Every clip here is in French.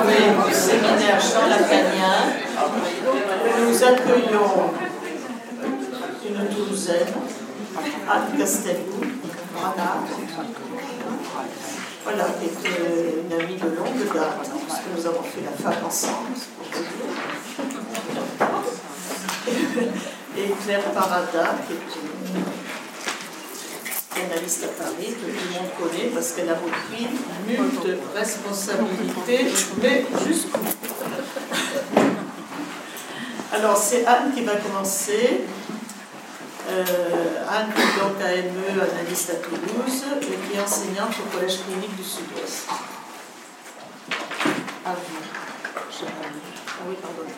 retrouver au séminaire Jean Lacanien. Nous accueillons une douzaine, Anne Castelou, voilà, qui est une amie de longue date, parce que nous avons fait la fac ensemble. Et Claire Parada, qui est une analyste à Paris, que tout le monde connaît parce qu'elle a repris multiples responsabilités, mais jusqu'où. Alors, c'est Anne qui va commencer. Anne est donc AME, analyste à Toulouse, et qui est enseignante au Collège clinique du Sud-Ouest. Ah oui. Ah oui, pardon.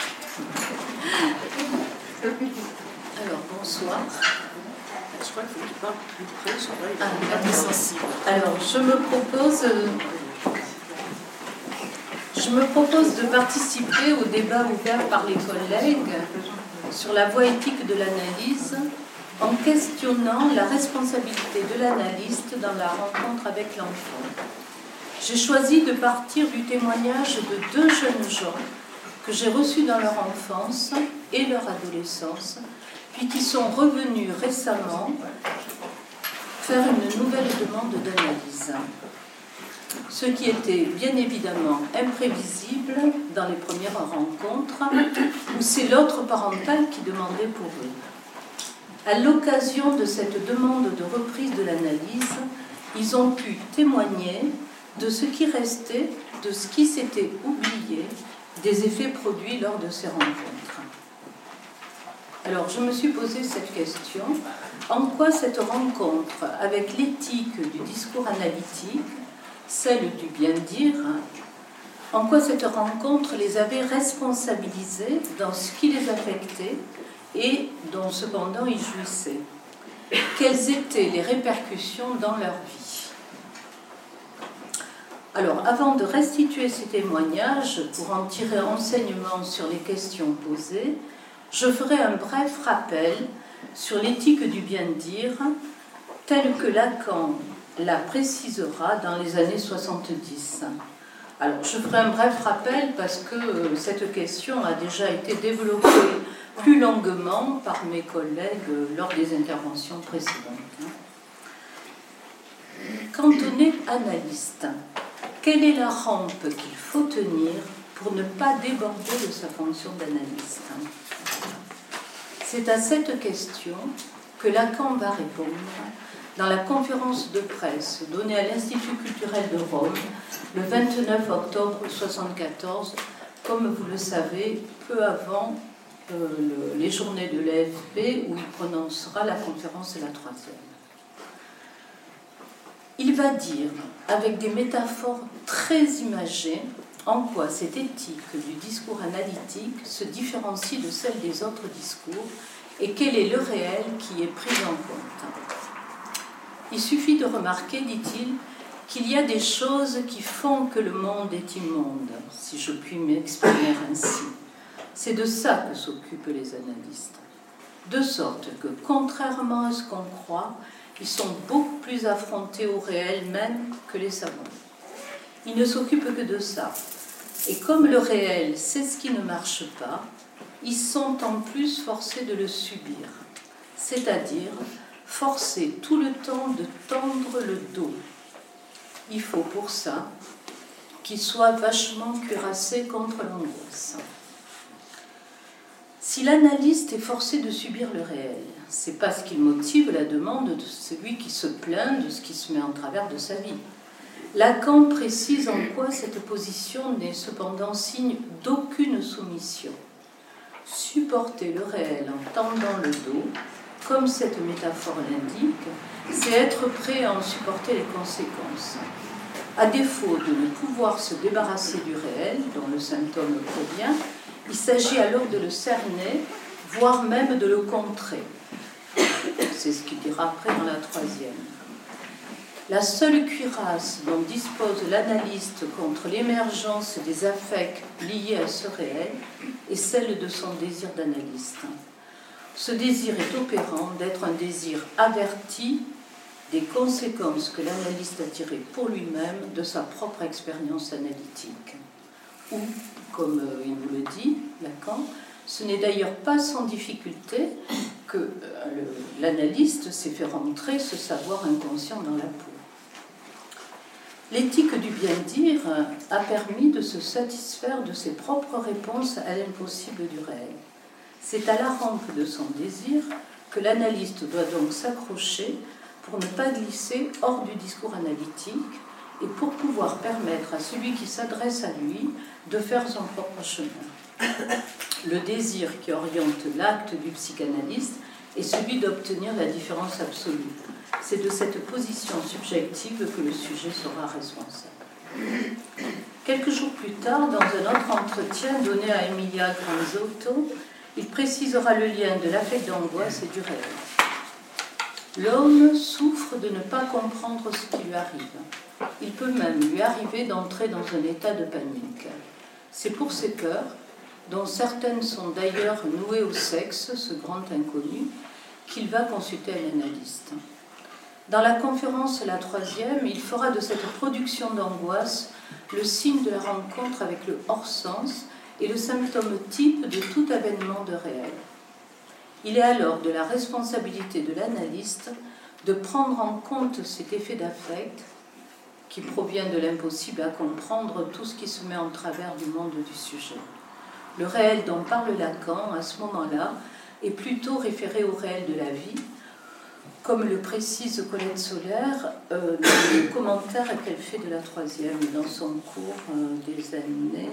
Alors, bonsoir. Je crois qu'il faut que tu parles plus près, je crois qu'il est sensible. Alors, je me propose de participer au débat ouvert par les collègues sur la voie éthique de l'analyse en questionnant la responsabilité de l'analyste dans la rencontre avec l'enfant. J'ai choisi de partir du témoignage de deux jeunes gens que j'ai reçus dans leur enfance et leur adolescence, puis qui sont revenus récemment faire une nouvelle demande d'analyse. Ce qui était bien évidemment imprévisible dans les premières rencontres, où c'est l'autre parental qui demandait pour eux. À l'occasion de cette demande de reprise de l'analyse, ils ont pu témoigner de ce qui restait, de ce qui s'était oublié, des effets produits lors de ces rencontres. Alors, je me suis posé cette question, en quoi cette rencontre avec l'éthique du discours analytique, celle du bien-dire, en quoi cette rencontre les avait responsabilisés dans ce qui les affectait et dont cependant ils jouissaient. Quelles étaient les répercussions dans leur vie? Alors, avant de restituer ces témoignages, pour en tirer enseignement sur les questions posées, je ferai un bref rappel sur l'éthique du bien-dire, telle que Lacan la précisera dans les années 70. Alors, je ferai un bref rappel parce que cette question a déjà été développée plus longuement par mes collègues lors des interventions précédentes. Quand on est analyste, quelle est la rampe qu'il faut tenir pour ne pas déborder de sa fonction d'analyste? C'est à cette question que Lacan va répondre dans la conférence de presse donnée à l'Institut culturel de Rome le 29 octobre 1974, comme vous le savez, peu avant les journées de l'AFP où il prononcera la conférence et la troisième. Il va dire, avec des métaphores très imagées, en quoi cette éthique du discours analytique se différencie de celle des autres discours et quel est le réel qui est pris en compte. Il suffit de remarquer, dit-il, qu'il y a des choses qui font que le monde est immonde, si je puis m'exprimer ainsi. C'est de ça que s'occupent les analystes. De sorte que, contrairement à ce qu'on croit, ils sont beaucoup plus affrontés au réel même que les savants. Ils ne s'occupent que de ça. Et comme le réel, c'est ce qui ne marche pas, ils sont en plus forcés de le subir. C'est-à-dire forcés tout le temps de tendre le dos. Il faut pour ça qu'ils soient vachement cuirassés contre l'angoisse. Si l'analyste est forcé de subir le réel, c'est pas ce qui motive la demande de celui qui se plaint de ce qui se met en travers de sa vie. Lacan précise en quoi cette position n'est cependant signe d'aucune soumission. Supporter le réel en tendant le dos, comme cette métaphore l'indique, c'est être prêt à en supporter les conséquences. À défaut de ne pouvoir se débarrasser du réel, dont le symptôme provient, il s'agit alors de le cerner, voire même de le contrer. C'est ce qu'il dira après dans la troisième. La seule cuirasse dont dispose l'analyste contre l'émergence des affects liés à ce réel est celle de son désir d'analyste. Ce désir est opérant d'être un désir averti des conséquences que l'analyste a tirées pour lui-même de sa propre expérience analytique. Ou, comme il vous le dit, Lacan, ce n'est d'ailleurs pas sans difficulté que l'analyste s'est fait rentrer ce savoir inconscient dans la peau. L'éthique du bien-dire a permis de se satisfaire de ses propres réponses à l'impossible du réel. C'est à la rampe de son désir que l'analyste doit donc s'accrocher pour ne pas glisser hors du discours analytique et pour pouvoir permettre à celui qui s'adresse à lui de faire son propre chemin. Le désir qui oriente l'acte du psychanalyste est celui d'obtenir la différence absolue. C'est de cette position subjective que le sujet sera responsable. Quelques jours plus tard, dans un autre entretien donné à Emilia Granzotto, il précisera le lien de l'affect d'angoisse et du réel. L'homme souffre de ne pas comprendre ce qui lui arrive. Il peut même lui arriver d'entrer dans un état de panique. C'est pour ces peurs, dont certaines sont d'ailleurs nouées au sexe, ce grand inconnu, qu'il va consulter un analyste. Dans la conférence la 3e, il fera de cette production d'angoisse le signe de la rencontre avec le hors-sens et le symptôme type de tout avènement de réel. Il est alors de la responsabilité de l'analyste de prendre en compte cet effet d'affect qui provient de l'impossible à comprendre tout ce qui se met en travers du monde du sujet. Le réel dont parle Lacan, à ce moment-là, est plutôt référé au réel de la vie, comme le précise Colette Solaire dans le commentaire qu'elle fait de la 3e dans son cours des années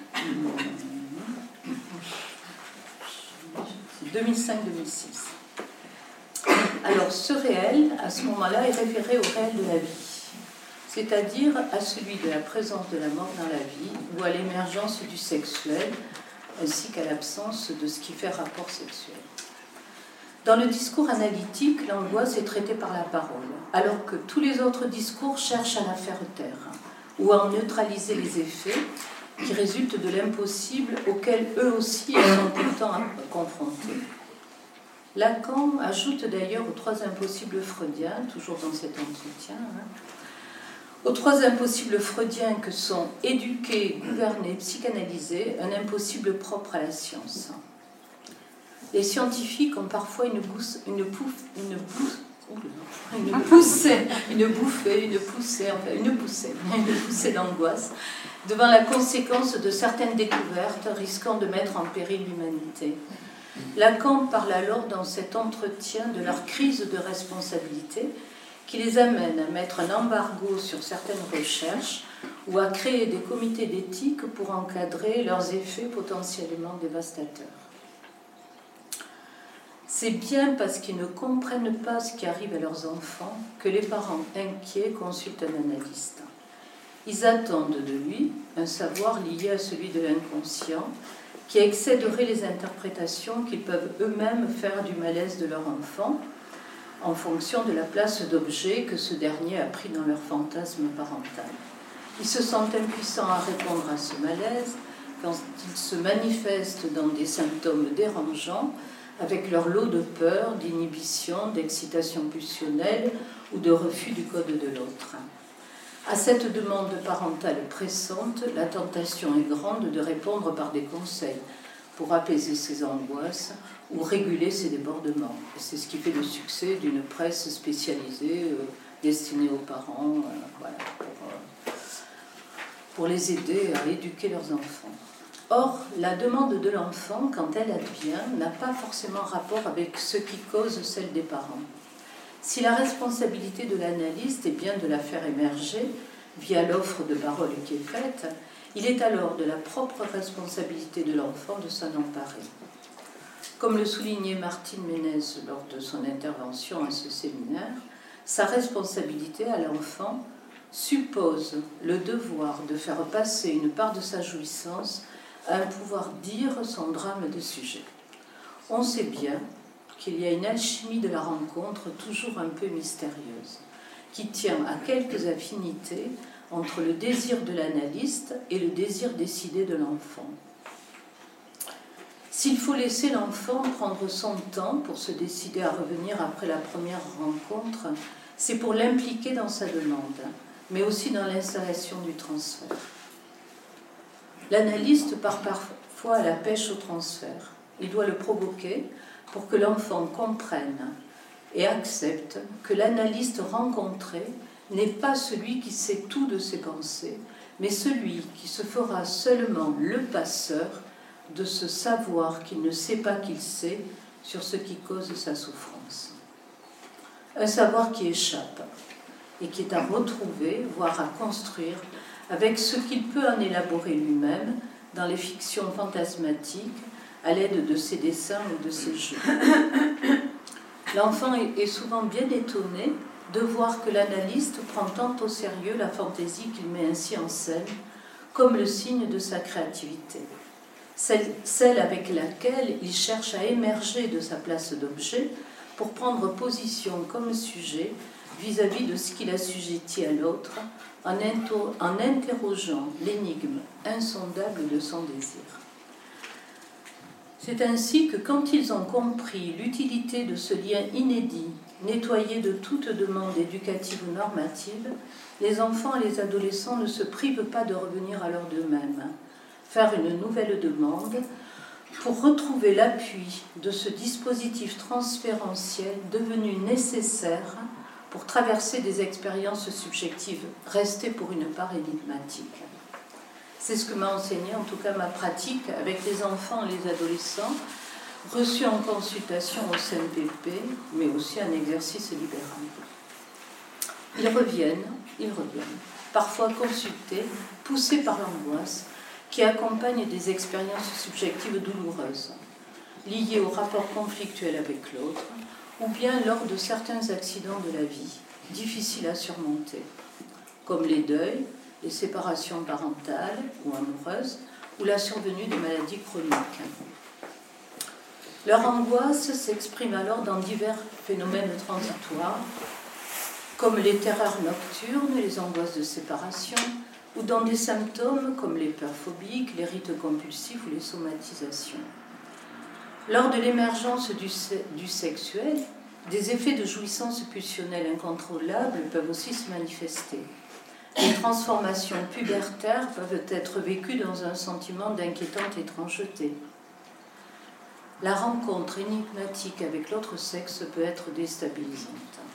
2005-2006. Alors ce réel, à ce moment-là, est référé au réel de la vie, c'est-à-dire à celui de la présence de la mort dans la vie ou à l'émergence du sexuel, ainsi qu'à l'absence de ce qui fait rapport sexuel. Dans le discours analytique, l'angoisse est traitée par la parole, alors que tous les autres discours cherchent à la faire taire ou à en neutraliser les effets qui résultent de l'impossible auquel eux aussi sont tout le temps confrontés. Lacan ajoute d'ailleurs aux 3 impossibles freudiens, toujours dans cet entretien, aux 3 impossibles freudiens que sont éduquer, gouverner, psychanalyser, un impossible propre à la science. Les scientifiques ont parfois une poussée d'angoisse devant la conséquence de certaines découvertes risquant de mettre en péril l'humanité. Lacan parle alors dans cet entretien de leur crise de responsabilité qui les amène à mettre un embargo sur certaines recherches ou à créer des comités d'éthique pour encadrer leurs effets potentiellement dévastateurs. C'est bien parce qu'ils ne comprennent pas ce qui arrive à leurs enfants que les parents inquiets consultent un analyste. Ils attendent de lui un savoir lié à celui de l'inconscient qui excéderait les interprétations qu'ils peuvent eux-mêmes faire du malaise de leur enfant en fonction de la place d'objet que ce dernier a pris dans leur fantasme parental. Ils se sentent impuissants à répondre à ce malaise quand il se manifeste dans des symptômes dérangeants avec leur lot de peur, d'inhibition, d'excitation pulsionnelle ou de refus du code de l'autre. À cette demande parentale pressante, la tentation est grande de répondre par des conseils pour apaiser ses angoisses ou réguler ses débordements. Et c'est ce qui fait le succès d'une presse spécialisée destinée aux parents pour les aider à éduquer leurs enfants. Or, la demande de l'enfant, quand elle advient, n'a pas forcément rapport avec ce qui cause celle des parents. Si la responsabilité de l'analyste est bien de la faire émerger via l'offre de parole qui est faite, il est alors de la propre responsabilité de l'enfant de s'en emparer. Comme le soulignait Martine Ménez lors de son intervention à ce séminaire, sa responsabilité à l'enfant suppose le devoir de faire passer une part de sa jouissance à un pouvoir dire son drame de sujet. On sait bien qu'il y a une alchimie de la rencontre toujours un peu mystérieuse, qui tient à quelques affinités entre le désir de l'analyste et le désir décidé de l'enfant. S'il faut laisser l'enfant prendre son temps pour se décider à revenir après la première rencontre, c'est pour l'impliquer dans sa demande, mais aussi dans l'installation du transfert. L'analyste part parfois à la pêche au transfert. Il doit le provoquer pour que l'enfant comprenne et accepte que l'analyste rencontré n'est pas celui qui sait tout de ses pensées, mais celui qui se fera seulement le passeur de ce savoir qu'il ne sait pas qu'il sait sur ce qui cause sa souffrance. Un savoir qui échappe et qui est à retrouver, voire à construire, avec ce qu'il peut en élaborer lui-même dans les fictions fantasmatiques à l'aide de ses dessins ou de ses jeux. L'enfant est souvent bien étonné de voir que l'analyste prend tant au sérieux la fantaisie qu'il met ainsi en scène comme le signe de sa créativité, celle avec laquelle il cherche à émerger de sa place d'objet pour prendre position comme sujet vis-à-vis de ce qu'il assujettit à l'autre en interrogeant l'énigme insondable de son désir. C'est ainsi que quand ils ont compris l'utilité de ce lien inédit, nettoyé de toute demande éducative ou normative, les enfants et les adolescents ne se privent pas de revenir à l'heure d'eux-mêmes, faire une nouvelle demande pour retrouver l'appui de ce dispositif transférentiel devenu nécessaire pour traverser des expériences subjectives restées pour une part énigmatiques. C'est ce que m'a enseigné, en tout cas ma pratique, avec les enfants et les adolescents, reçus en consultation au CNPP, mais aussi en exercice libéral. Ils reviennent, parfois consultés, poussés par l'angoisse, qui accompagne des expériences subjectives douloureuses, liées au rapport conflictuel avec l'autre, ou bien lors de certains accidents de la vie, difficiles à surmonter, comme les deuils, les séparations parentales ou amoureuses, ou la survenue de maladies chroniques. Leur angoisse s'exprime alors dans divers phénomènes transitoires, comme les terreurs nocturnes, les angoisses de séparation, ou dans des symptômes comme les peurs phobiques, les rites compulsifs ou les somatisations. Lors de l'émergence du sexuel, des effets de jouissance pulsionnelle incontrôlables peuvent aussi se manifester. Les transformations pubertaires peuvent être vécues dans un sentiment d'inquiétante étrangeté. La rencontre énigmatique avec l'autre sexe peut être déstabilisante.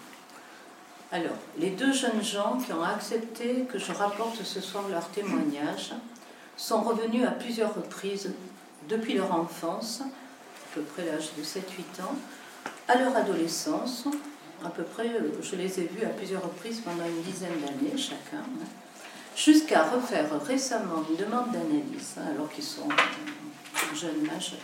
Alors, les deux jeunes gens qui ont accepté que je rapporte ce soir leur témoignage sont revenus à plusieurs reprises depuis leur enfance, à peu près l'âge de 7-8 ans, à leur adolescence, à peu près, je les ai vus à plusieurs reprises pendant une dizaine d'années chacun, jusqu'à refaire récemment une demande d'analyse, alors qu'ils sont jeunes majeurs.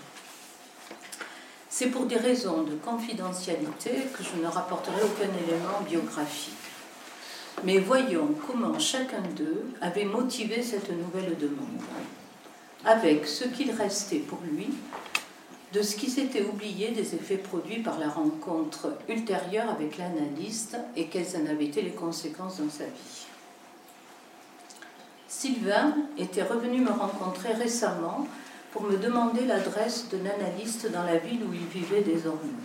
C'est pour des raisons de confidentialité que je ne rapporterai aucun élément biographique. Mais voyons comment chacun d'eux avait motivé cette nouvelle demande, avec ce qu'il restait pour lui de ce qui s'était oublié des effets produits par la rencontre ultérieure avec l'analyste et quelles en avaient été les conséquences dans sa vie. Sylvain était revenu me rencontrer récemment pour me demander l'adresse d'un analyste dans la ville où il vivait désormais.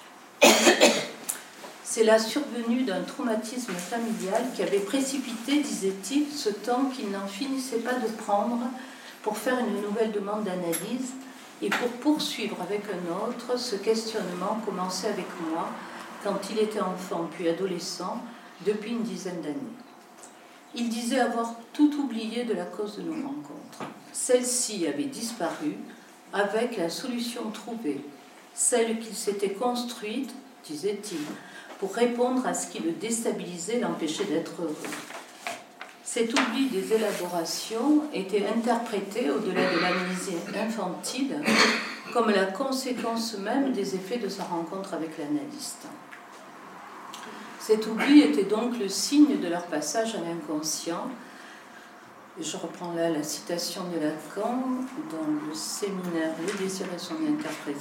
C'est la survenue d'un traumatisme familial qui avait précipité, disait-il, ce temps qu'il n'en finissait pas de prendre pour faire une nouvelle demande d'analyse et pour poursuivre avec un autre ce questionnement commencé avec moi quand il était enfant puis adolescent depuis une dizaine d'années. Il disait avoir tout oublié de la cause de nos rencontres. Celle-ci avait disparu avec la solution trouvée, celle qu'il s'était construite, disait-il, pour répondre à ce qui le déstabilisait, l'empêchait d'être heureux. Cet oubli des élaborations était interprété, au-delà de l'amnésie infantile, comme la conséquence même des effets de sa rencontre avec l'analyste. Cet oubli était donc le signe de leur passage à l'inconscient. Je reprends là la citation de Lacan dans le séminaire « Le désir et son interprétation »,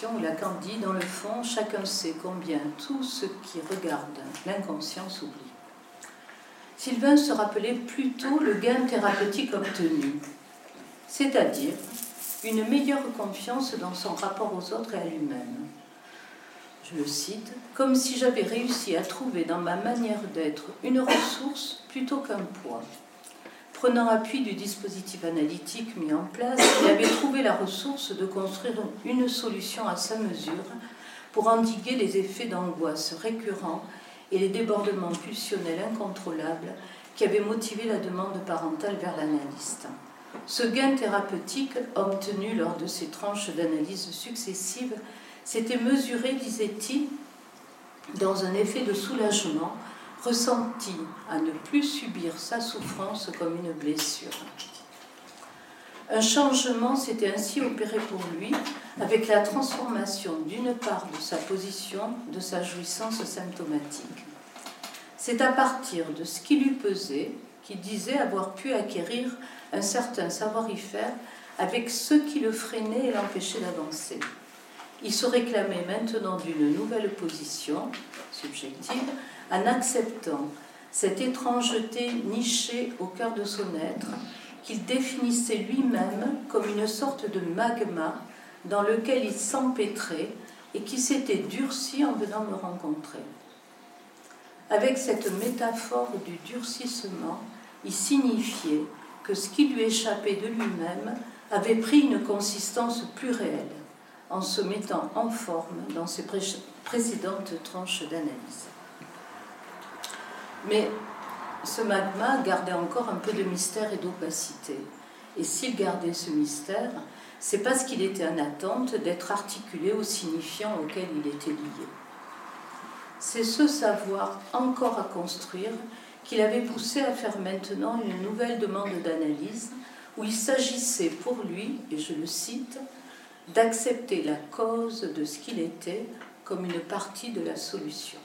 où Lacan dit « Dans le fond, chacun sait combien tout ce qui regarde l'inconscient s'oublie ». Sylvain se rappelait plutôt le gain thérapeutique obtenu, c'est-à-dire une meilleure confiance dans son rapport aux autres et à lui-même. Je le cite, « Comme si j'avais réussi à trouver dans ma manière d'être une ressource plutôt qu'un poids. Prenant appui du dispositif analytique mis en place, il avait trouvé la ressource de construire une solution à sa mesure pour endiguer les effets d'angoisse récurrents et les débordements pulsionnels incontrôlables qui avaient motivé la demande parentale vers l'analyste. Ce gain thérapeutique, obtenu lors de ces tranches d'analyse successives, s'était mesuré, disait-il, dans un effet de soulagement ressenti à ne plus subir sa souffrance comme une blessure. Un changement s'était ainsi opéré pour lui avec la transformation d'une part de sa position, de sa jouissance symptomatique. C'est à partir de ce qui lui pesait qu'il disait avoir pu acquérir un certain savoir-y-faire avec ce qui le freinait et l'empêchait d'avancer. Il se réclamait maintenant d'une nouvelle position subjective en acceptant cette étrangeté nichée au cœur de son être qu'il définissait lui-même comme une sorte de magma dans lequel il s'empêtrait et qui s'était durci en venant me rencontrer. Avec cette métaphore du durcissement, il signifiait que ce qui lui échappait de lui-même avait pris une consistance plus réelle, en se mettant en forme dans ses précédentes tranches d'analyse. Mais ce magma gardait encore un peu de mystère et d'opacité. Et s'il gardait ce mystère, c'est parce qu'il était en attente d'être articulé au signifiant auquel il était lié. C'est ce savoir encore à construire qui l'avait poussé à faire maintenant une nouvelle demande d'analyse où il s'agissait pour lui, et je le cite, d'accepter la cause de ce qu'il était comme une partie de la solution.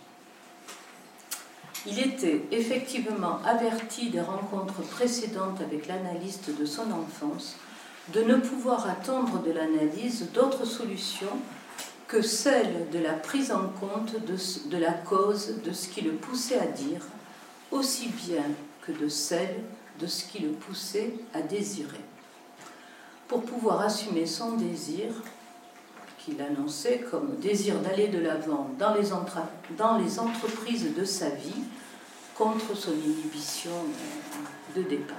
Il était effectivement averti des rencontres précédentes avec l'analyste de son enfance de ne pouvoir attendre de l'analyse d'autres solutions que celle de la prise en compte de la cause de ce qui le poussait à dire, aussi bien que de celle de ce qui le poussait à désirer. Pour pouvoir assumer son désir, qu'il annonçait comme désir d'aller de l'avant dans les entreprises de sa vie, contre son inhibition de départ.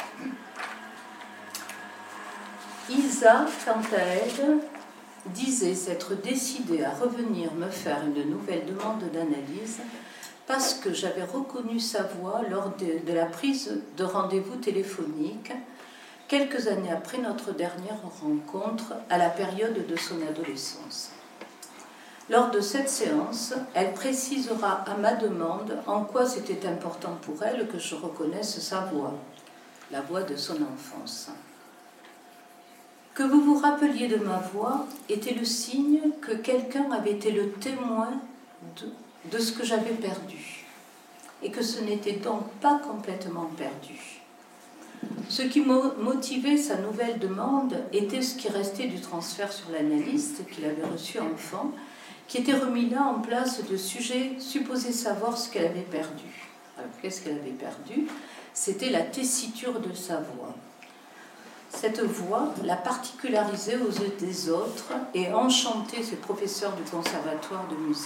Isa, quant à elle, disait s'être décidée à revenir me faire une nouvelle demande d'analyse parce que j'avais reconnu sa voix lors de la prise de rendez-vous téléphonique quelques années après notre dernière rencontre à la période de son adolescence. Lors de cette séance, elle précisera à ma demande en quoi c'était important pour elle que je reconnaisse sa voix, la voix de son enfance. Que vous vous rappeliez de ma voix était le signe que quelqu'un avait été le témoin de ce que j'avais perdu, et que ce n'était donc pas complètement perdu. Ce qui motivait sa nouvelle demande était ce qui restait du transfert sur l'analyste qu'il avait reçu enfant, qui était remis là en place de sujets supposés savoir ce qu'elle avait perdu. Alors, qu'est-ce qu'elle avait perdu? C'était la tessiture de sa voix. Cette voix la particularisait aux yeux des autres et enchantait ses professeurs du conservatoire de musique.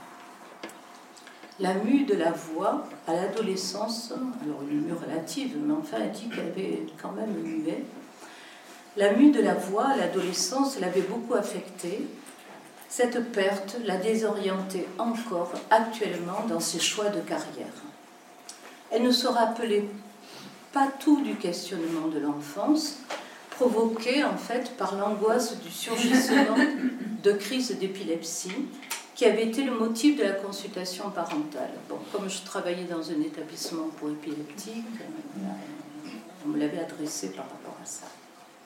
La mue de la voix à l'adolescence, alors une mue relative, mais enfin elle dit qu'elle avait quand même muet. La mue de la voix à l'adolescence l'avait beaucoup affectée. Cette perte la désorientait encore actuellement dans ses choix de carrière. Elle ne se rappelait pas tout du questionnement de l'enfance, provoqué en fait par l'angoisse du surgissement de crises d'épilepsie qui avait été le motif de la consultation parentale. Bon, comme je travaillais dans un établissement pour épileptiques, on me l'avait adressé par rapport à ça.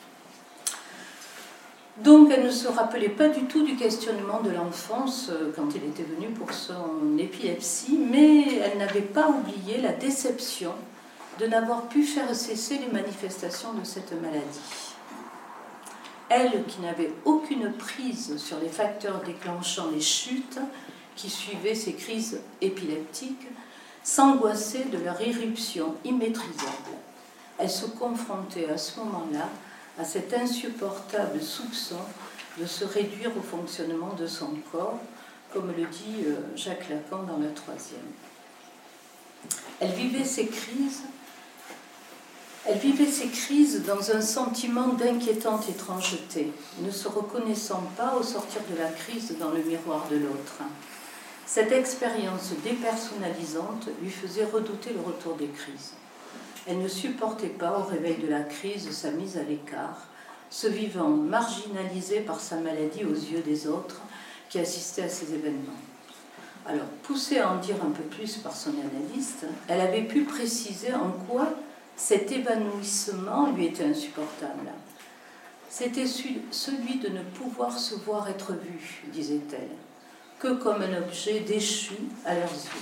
Donc elle ne se rappelait pas du tout du questionnement de l'enfance quand il était venu pour son épilepsie, mais elle n'avait pas oublié la déception de n'avoir pu faire cesser les manifestations de cette maladie. Elle, qui n'avait aucune prise sur les facteurs déclenchant les chutes qui suivaient ces crises épileptiques, s'angoissait de leur irruption immaîtrisable. Elle se confrontait à ce moment-là à cet insupportable soupçon de se réduire au fonctionnement de son corps, comme le dit Jacques Lacan dans la 3e. Elle vivait ces crises Elle vivait ces crises dans un sentiment d'inquiétante étrangeté, ne se reconnaissant pas au sortir de la crise dans le miroir de l'autre. Cette expérience dépersonnalisante lui faisait redouter le retour des crises. Elle ne supportait pas, au réveil de la crise, sa mise à l'écart, se vivant marginalisée par sa maladie aux yeux des autres qui assistaient à ces événements. Alors, poussée à en dire un peu plus par son analyste, elle avait pu préciser en quoi cet évanouissement lui était insupportable. C'était celui de ne pouvoir se voir être vu, disait-elle, que comme un objet déchu à leurs yeux.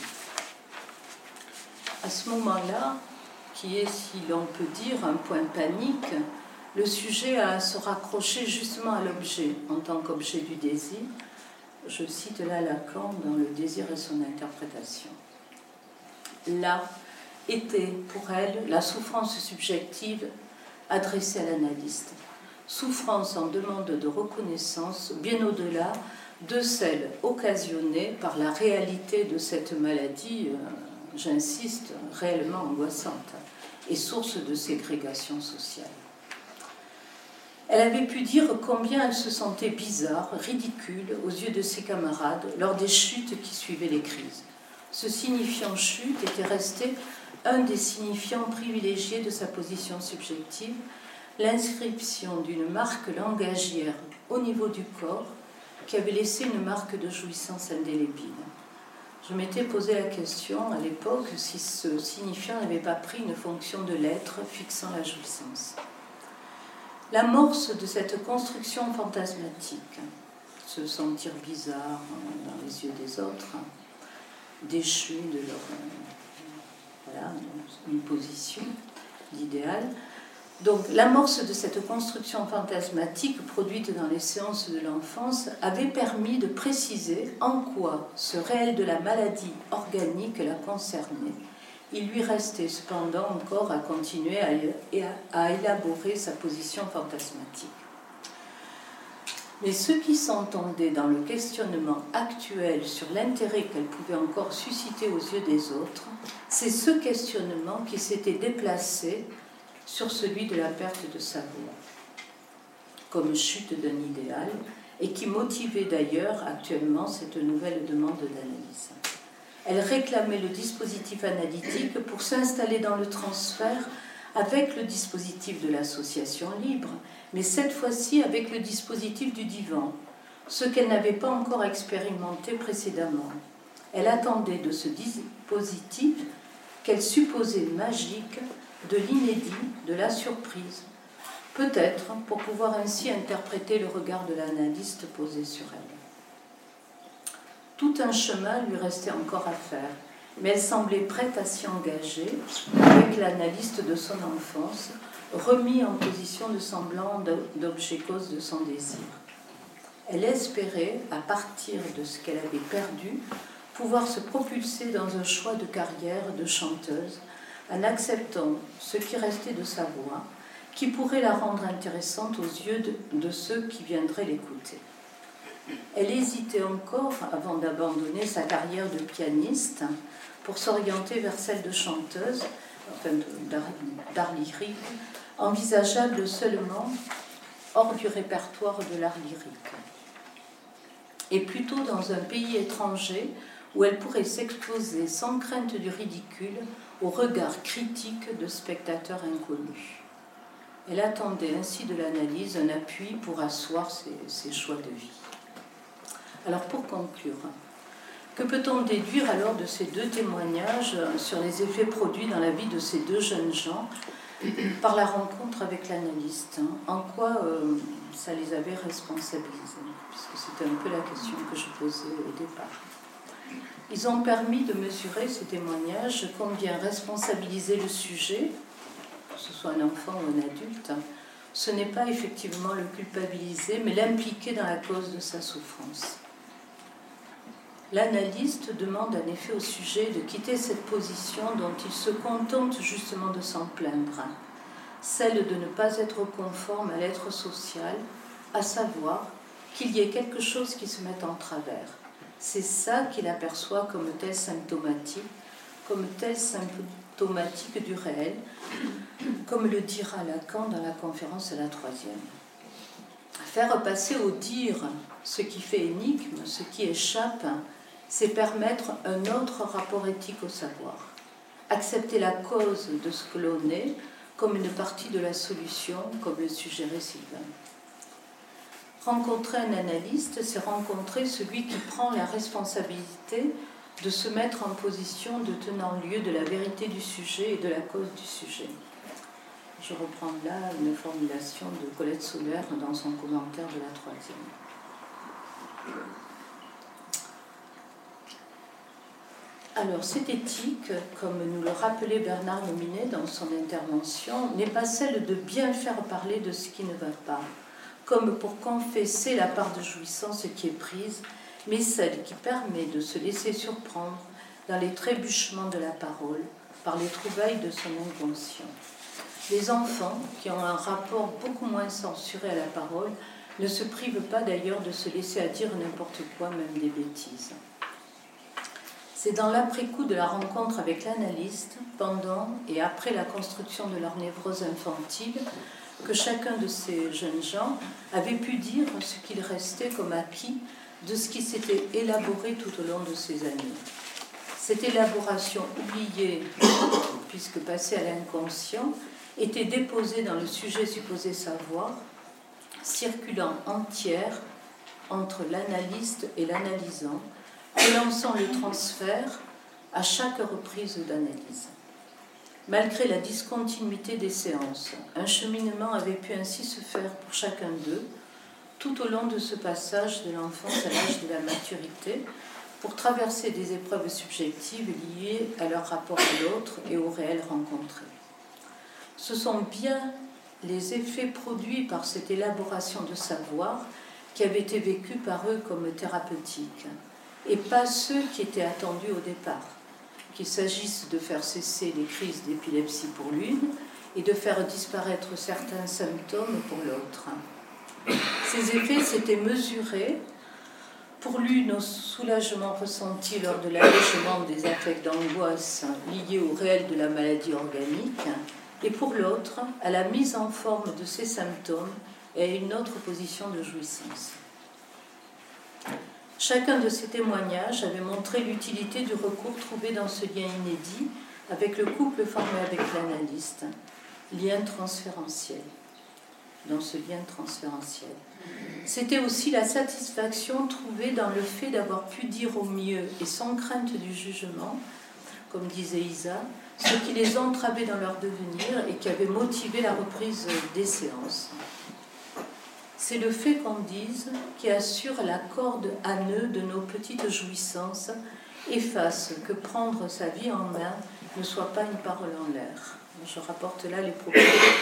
À ce moment-là, qui est, si l'on peut dire, un point panique, le sujet a à se raccrocher justement à l'objet en tant qu'objet du désir. Je cite là Lacan dans Le désir et son interprétation. Là était pour elle la souffrance subjective adressée à l'analyste. Souffrance en demande de reconnaissance bien au-delà de celle occasionnée par la réalité de cette maladie, j'insiste, réellement angoissante et source de ségrégation sociale. Elle avait pu dire combien elle se sentait bizarre, ridicule aux yeux de ses camarades lors des chutes qui suivaient les crises. Ce signifiant chute était resté un des signifiants privilégiés de sa position subjective, l'inscription d'une marque langagière au niveau du corps qui avait laissé une marque de jouissance indélébile. Je m'étais posé la question à l'époque si ce signifiant n'avait pas pris une fonction de l'être fixant la jouissance. L'amorce de cette construction fantasmatique, se sentir bizarre dans les yeux des autres, déchu de leur une position d'idéal. Donc l'amorce de cette construction fantasmatique produite dans les séances de l'enfance avait permis de préciser en quoi ce réel de la maladie organique la concernait. Il lui restait cependant encore à continuer à élaborer sa position fantasmatique. Mais ce qui s'entendait dans le questionnement actuel sur l'intérêt qu'elle pouvait encore susciter aux yeux des autres, c'est ce questionnement qui s'était déplacé sur celui de la perte de sa voix, comme chute d'un idéal, et qui motivait d'ailleurs actuellement cette nouvelle demande d'analyse. Elle réclamait le dispositif analytique pour s'installer dans le transfert avec le dispositif de l'association libre, mais cette fois-ci avec le dispositif du divan, ce qu'elle n'avait pas encore expérimenté précédemment. Elle attendait de ce dispositif qu'elle supposait magique de l'inédit, de la surprise, peut-être pour pouvoir ainsi interpréter le regard de l'analyste posé sur elle. Tout un chemin lui restait encore à faire, mais elle semblait prête à s'y engager avec l'analyste de son enfance, remis en position de semblant d'objet-cause de son désir. Elle espérait, à partir de ce qu'elle avait perdu, pouvoir se propulser dans un choix de carrière de chanteuse, en acceptant ce qui restait de sa voix, qui pourrait la rendre intéressante aux yeux de ceux qui viendraient l'écouter. Elle hésitait encore avant d'abandonner sa carrière de pianiste pour s'orienter vers celle de chanteuse, enfin d'art lyrique, envisageable seulement hors du répertoire de l'art lyrique, et plutôt dans un pays étranger où elle pourrait s'exposer sans crainte du ridicule au regard critique de spectateurs inconnus. Elle attendait ainsi de l'analyse un appui pour asseoir ses choix de vie. Alors pour conclure, que peut-on déduire alors de ces deux témoignages sur les effets produits dans la vie de ces deux jeunes gens par la rencontre avec l'analyste? En quoi ça les avait responsabilisés? Puisque c'était un peu la question que je posais au départ. Ils ont permis de mesurer, ces témoignages, combien responsabiliser le sujet, que ce soit un enfant ou un adulte, ce n'est pas effectivement le culpabiliser, mais l'impliquer dans la cause de sa souffrance. L'analyste demande en effet au sujet de quitter cette position dont il se contente justement de s'en plaindre, celle de ne pas être conforme à l'être social, à savoir qu'il y ait quelque chose qui se mette en travers. C'est ça qu'il aperçoit comme tel symptomatique, comme tel symptomatique du réel, comme le dira Lacan dans la conférence à la 3e. Faire passer au dire ce qui fait énigme, ce qui échappe, c'est permettre un autre rapport éthique au savoir. Accepter la cause de ce que l'on est comme une partie de la solution, comme le suggérait Sylvain. Rencontrer un analyste, c'est rencontrer celui qui prend la responsabilité de se mettre en position de tenant-lieu de la vérité du sujet et de la cause du sujet. Je reprends là une formulation de Colette Soler dans son commentaire de la 3e. Alors, cette éthique, comme nous le rappelait Bernard Nominet dans son intervention, n'est pas celle de bien faire parler de ce qui ne va pas, comme pour confesser la part de jouissance qui est prise, mais celle qui permet de se laisser surprendre dans les trébuchements de la parole, par les trouvailles de son inconscient. Les enfants, qui ont un rapport beaucoup moins censuré à la parole, ne se privent pas d'ailleurs de se laisser à dire n'importe quoi, même des bêtises. C'est dans l'après-coup de la rencontre avec l'analyste, pendant et après la construction de leur névrose infantile, que chacun de ces jeunes gens avait pu dire ce qu'il restait comme acquis de ce qui s'était élaboré tout au long de ces années. Cette élaboration oubliée, puisque passée à l'inconscient, était déposée dans le sujet supposé savoir, circulant entière entre l'analyste et l'analysant, relançant le transfert à chaque reprise d'analyse. Malgré la discontinuité des séances, un cheminement avait pu ainsi se faire pour chacun d'eux, tout au long de ce passage de l'enfance à l'âge de la maturité, pour traverser des épreuves subjectives liées à leur rapport à l'autre et au réel rencontré. Ce sont bien les effets produits par cette élaboration de savoir qui avaient été vécus par eux comme thérapeutiques, et pas ceux qui étaient attendus au départ, qu'il s'agisse de faire cesser les crises d'épilepsie pour l'une et de faire disparaître certains symptômes pour l'autre. Ces effets s'étaient mesurés, pour l'une au soulagement ressenti lors de l'allègement des affects d'angoisse liés au réel de la maladie organique, et pour l'autre à la mise en forme de ces symptômes et à une autre position de jouissance. Chacun de ces témoignages avait montré l'utilité du recours trouvé dans ce lien inédit avec le couple formé avec l'analyste, lien transférentiel. Dans ce lien transférentiel. C'était aussi la satisfaction trouvée dans le fait d'avoir pu dire au mieux et sans crainte du jugement, comme disait Isa, ce qui les entravait dans leur devenir et qui avait motivé la reprise des séances. C'est le fait qu'on dise qui assure la corde à nœud de nos petites jouissances et fasse que prendre sa vie en main ne soit pas une parole en l'air. Je rapporte là les propos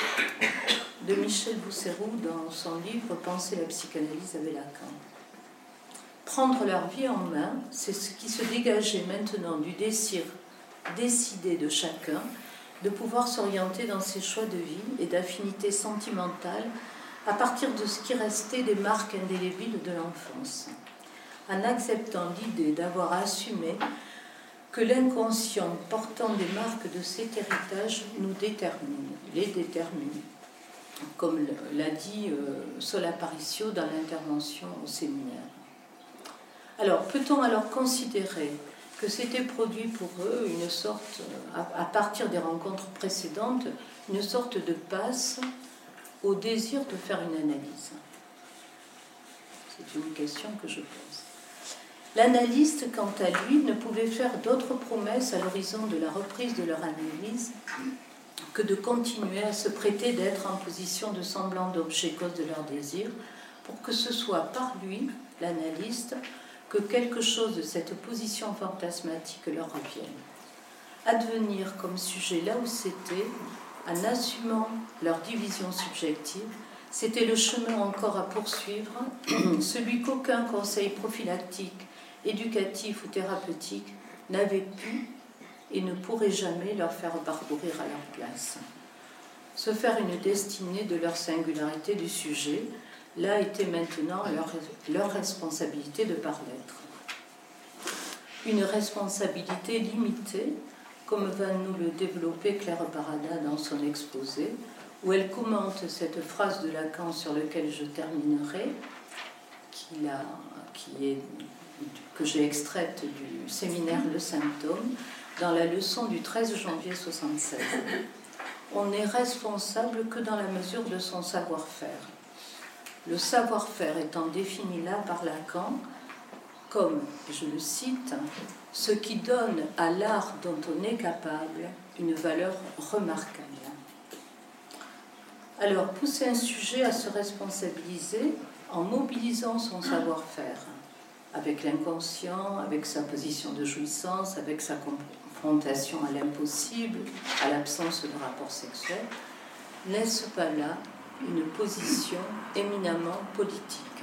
de Michel Bousséroux dans son livre « Penser la psychanalyse avec Lacan ». Prendre leur vie en main, c'est ce qui se dégageait maintenant du désir décidé de chacun de pouvoir s'orienter dans ses choix de vie et d'affinité sentimentale à partir de ce qui restait des marques indélébiles de l'enfance, en acceptant l'idée d'avoir assumé que l'inconscient portant des marques de cet héritage nous détermine, les détermine, comme l'a dit Sol Aparicio dans l'intervention au séminaire. Alors, peut-on alors considérer que s'était produit pour eux une sorte, à partir des rencontres précédentes, une sorte de passe au désir de faire une analyse? C'est une question que je pose. L'analyste, quant à lui, ne pouvait faire d'autres promesses à l'horizon de la reprise de leur analyse que de continuer à se prêter d'être en position de semblant d'objet cause de leur désir, pour que ce soit par lui, l'analyste, que quelque chose de cette position fantasmatique leur revienne. Advenir comme sujet là où c'était, en assumant leur division subjective, c'était le chemin encore à poursuivre, celui qu'aucun conseil prophylactique, éducatif ou thérapeutique n'avait pu et ne pourrait jamais leur faire parcourir à leur place. Se faire une destinée de leur singularité du sujet, là était maintenant leur responsabilité de par l'être. Une responsabilité limitée comme va nous le développer Claire Barada dans son exposé, où elle commente cette phrase de Lacan sur laquelle je terminerai, que j'ai extraite du séminaire Le Symptôme, dans la leçon du 13 janvier 1976. On n'est responsable que dans la mesure de son savoir-faire. Le savoir-faire étant défini là par Lacan comme, je le cite, ce qui donne à l'art dont on est capable une valeur remarquable. Alors, pousser un sujet à se responsabiliser en mobilisant son savoir-faire, avec l'inconscient, avec sa position de jouissance, avec sa confrontation à l'impossible, à l'absence de rapport sexuel, n'est-ce pas là une position éminemment politique?